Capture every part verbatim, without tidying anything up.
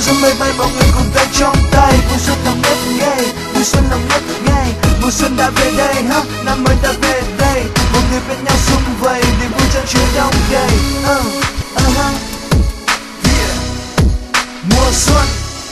xuân mây bay mọi người cùng tay trong tay. Mùa xuân nồng nức ngày, mùa xuân nồng nức ngày, mùa xuân đã về đây ha, năm mới đã về đây. Mọi người bên nhau sum vầy, niềm vui chan chứa đông đầy. Uh, uh -huh. Yeah. Mùa xuân.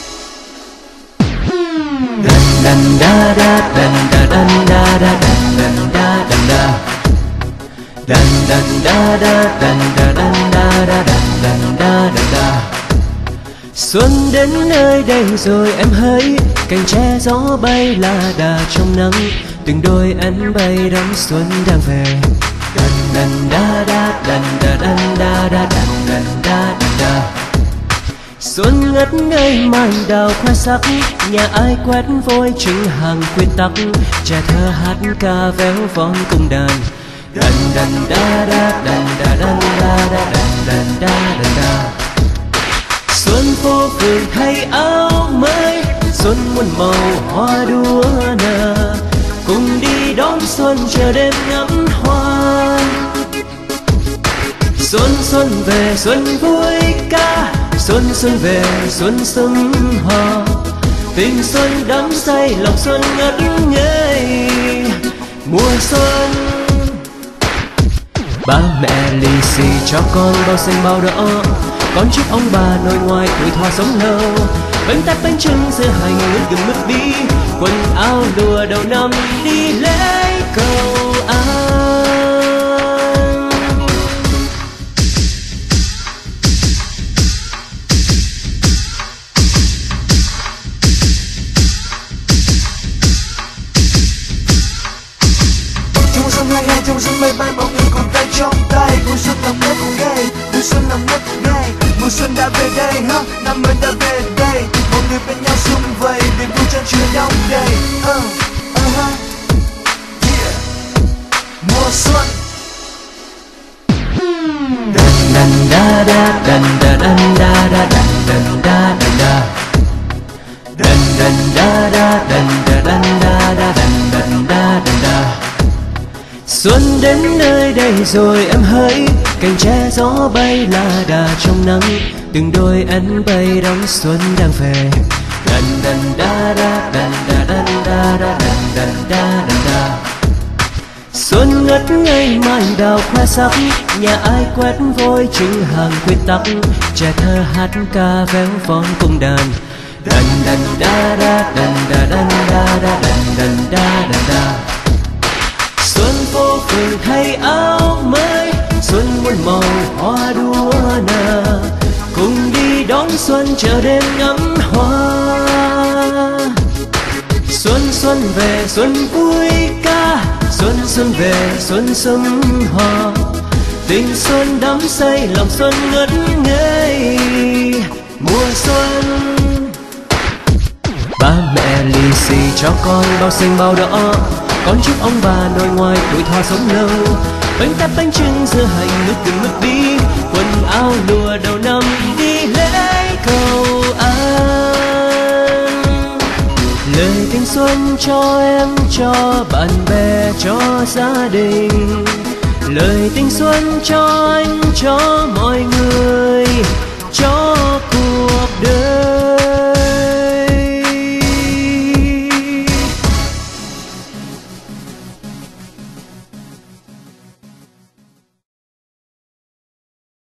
Đan đan da da đan da đan da da đan đan da đan da. Đan đan da da đan da đan da da đan đan da đan da. Xuân đến nơi đây rồi em hỡi, cành tre gió bay là đà trong nắng, từng đôi ánh bay đón xuân đang về. Đan đan da da đan da đan da da đan đan da đan da. Xuân ngất ngây mai đào khoe sắc, nhà ai quét vôi chừng hàng quy tắc, trẻ thơ hát ca véo von cung đàn. Đan đan da da đan da đan da da đan đan da đan da. Xuân phố phường thay áo mới, xuân muôn màu hoa đua nở, cùng đi đón xuân chờ đêm ngắm hoa. Xuân xuân về xuân vui ca, xuân xuân về xuân sum hoa, tình xuân đắm say lòng xuân ngất ngây mùa xuân. Ba mẹ lì xì cho con bao xanh bao đỏ, con chúc ông bà nội ngoại tuổi thọ sống lâu. Bánh tét bánh trưng dưa hành mứt gừng mứt bí, quần áo lụa đầu năm đi lễ cầu an. Trong xuân hai hai trong xuân mây bay mọi người cùng tay trong tay. Mùa xuân nồng nức ngày, mùa xuân nồng nức ngày, mùa xuân đã về đây ha, năm mới đã về đây. Mọi người bên nhau sum vầy, niềm vui chan chứa đông đầy. Uh, uh -huh. Yeah. Mùa xuân. Đan đan da da đan da đan da da đan đan da đan da. Đan đan da da đan da đan da da đan đan da đan da. Xuân đến nơi đây rồi em hỡi, cành tre gió bay là đà trong nắng, từng đôi ánh bay đón xuân đang về. Đan đan da da đan da đan da da đan đan da đan da. Xuân ngất ngây mai đào khoe sắc, nhà ai quét vôi chừng hàng quy tắc, trẻ thơ hát ca véo von cung đàn. Đan đan da da đan da đan da da đan đan da đan da. Xuân phố phường thay áo mới, xuân muôn màu hoa đua nở, cùng đi đón xuân chờ đêm ngắm hoa. Xuân xuân về xuân vui ca, xuân xuân về xuân sum hoa, tình xuân đắm say lòng xuân ngất ngây mùa xuân. Ba mẹ lì xì cho con bao xanh bao đỏ, con chúc ông bà nội ngoại tuổi thọ sống lâu. Bánh tét bánh trưng dưa hành mứt gừng mứt bí, quần áo lụa đầu năm đi lễ cầu an. Lời tình xuân cho em, cho bạn bè, cho gia đình. Lời tình xuân cho anh, cho mọi người, cho